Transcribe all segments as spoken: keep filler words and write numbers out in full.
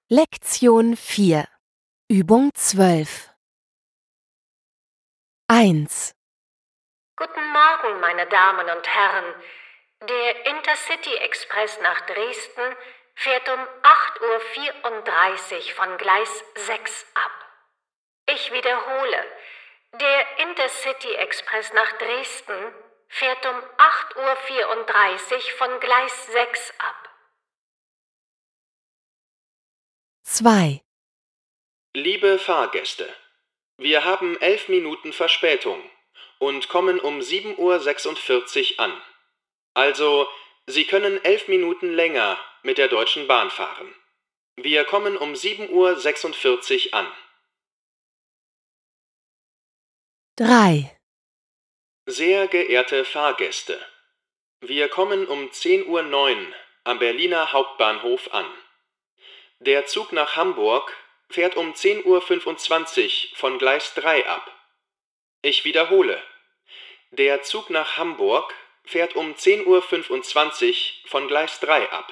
Lektion vier. Übung zwölf. eins. Guten Morgen, meine Damen und Herren. Der Intercity Express nach Dresden fährt um acht Uhr vierunddreißig von Gleis sechs ab. Ich wiederhole, der Intercity Express nach Dresden fährt um acht Uhr vierunddreißig von Gleis sechs ab. zwei. Liebe Fahrgäste, wir haben elf Minuten Verspätung und kommen um sieben Uhr sechsundvierzig an. Also, Sie können elf Minuten länger mit der Deutschen Bahn fahren. Wir kommen um sieben Uhr sechsundvierzig an. drei. Sehr geehrte Fahrgäste, wir kommen um zehn Uhr neun am Berliner Hauptbahnhof an. Der Zug nach Hamburg fährt um zehn Uhr fünfundzwanzig von Gleis drei ab. Ich wiederhole, der Zug nach Hamburg fährt um zehn Uhr fünfundzwanzig von Gleis drei ab.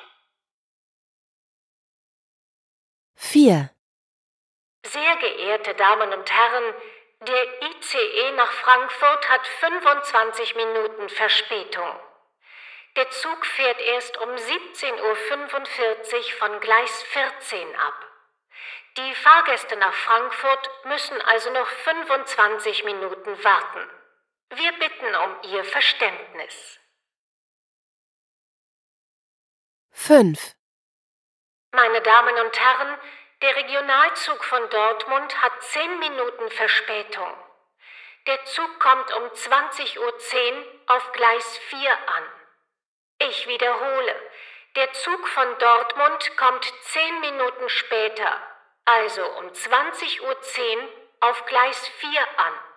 vier. Sehr geehrte Damen und Herren, der I C E nach Frankfurt hat fünfundzwanzig Minuten Verspätung. Der Zug fährt erst um siebzehn Uhr fünfundvierzig von Gleis vierzehn ab. Die Fahrgäste nach Frankfurt müssen also noch fünfundzwanzig Minuten warten. Wir bitten um Ihr Verständnis. fünf. Meine Damen und Herren, der Regionalzug von Dortmund hat zehn Minuten Verspätung. Der Zug kommt um zwanzig Uhr zehn auf Gleis vier an. Ich wiederhole, der Zug von Dortmund kommt zehn Minuten später, also um zwanzig Uhr zehn auf Gleis vier an.